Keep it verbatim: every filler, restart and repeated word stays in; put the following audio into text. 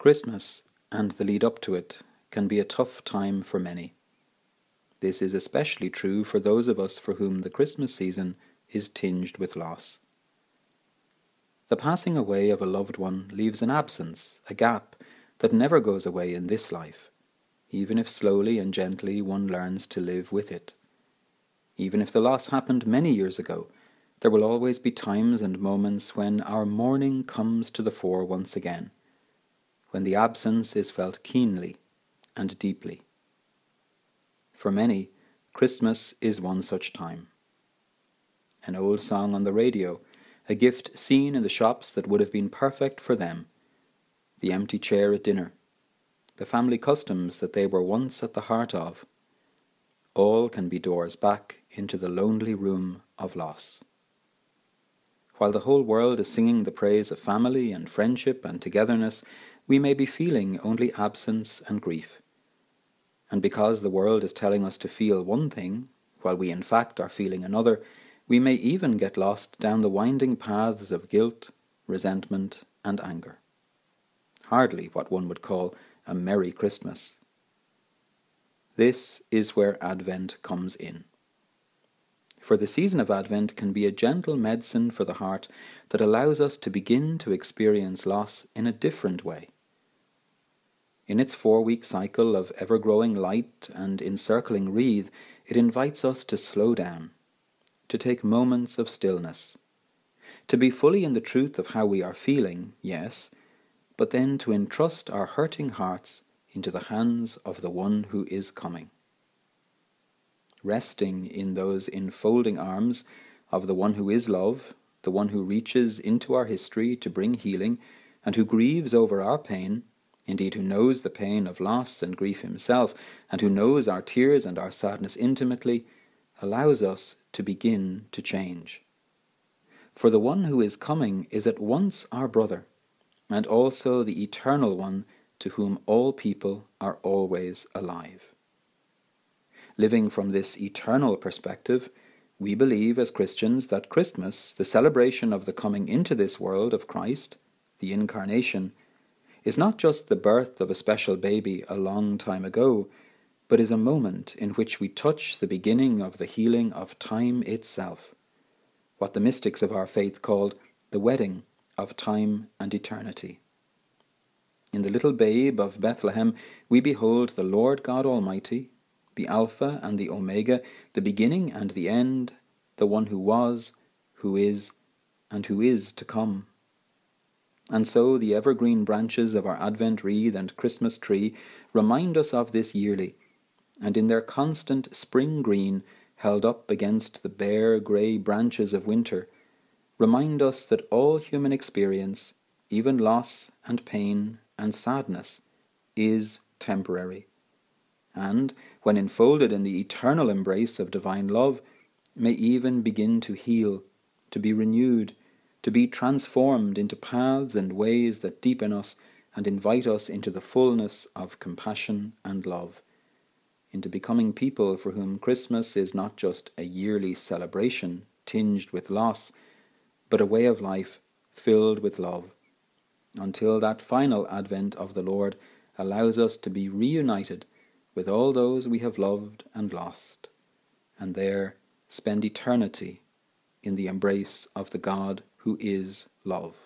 Christmas and the lead up to it can be a tough time for many. This is especially true for those of us for whom the Christmas season is tinged with loss. The passing away of a loved one leaves an absence, a gap, that never goes away in this life, even if slowly and gently one learns to live with it. Even if the loss happened many years ago, there will always be times and moments when our mourning comes to the fore once again, when the absence is felt keenly and deeply. For many, Christmas is one such time. An old song on the radio, a gift seen in the shops that would have been perfect for them, the empty chair at dinner, the family customs that they were once at the heart of, all can be doors back into the lonely room of loss. While the whole world is singing the praise of family and friendship and togetherness, we may be feeling only absence and grief. And because the world is telling us to feel one thing, while we in fact are feeling another, we may even get lost down the winding paths of guilt, resentment, and anger. Hardly what one would call a Merry Christmas. This is where Advent comes in. For the season of Advent can be a gentle medicine for the heart that allows us to begin to experience loss in a different way. In its four-week cycle of ever-growing light and encircling wreath, it invites us to slow down, to take moments of stillness, to be fully in the truth of how we are feeling, yes, but then to entrust our hurting hearts into the hands of the one who is coming. Resting in those enfolding arms of the one who is love, the one who reaches into our history to bring healing, and who grieves over our pain, indeed who knows the pain of loss and grief himself, and who knows our tears and our sadness intimately, allows us to begin to change. For the one who is coming is at once our brother, and also the eternal one to whom all people are always alive. Living from this eternal perspective, we believe as Christians that Christmas, the celebration of the coming into this world of Christ, the Incarnation, is not just the birth of a special baby a long time ago, but is a moment in which we touch the beginning of the healing of time itself, what the mystics of our faith called the wedding of time and eternity. In the little babe of Bethlehem, we behold the Lord God Almighty, the Alpha and the Omega, the beginning and the end, the one who was, who is, and who is to come. And so the evergreen branches of our Advent wreath and Christmas tree remind us of this yearly, and in their constant spring green, held up against the bare grey branches of winter, remind us that all human experience, even loss and pain and sadness, is temporary, and, when enfolded in the eternal embrace of divine love, may even begin to heal, to be renewed, to be transformed into paths and ways that deepen us and invite us into the fullness of compassion and love, into becoming people for whom Christmas is not just a yearly celebration tinged with loss, but a way of life filled with love, until that final advent of the Lord allows us to be reunited with all those we have loved and lost, and there spend eternity in the embrace of the God who is love.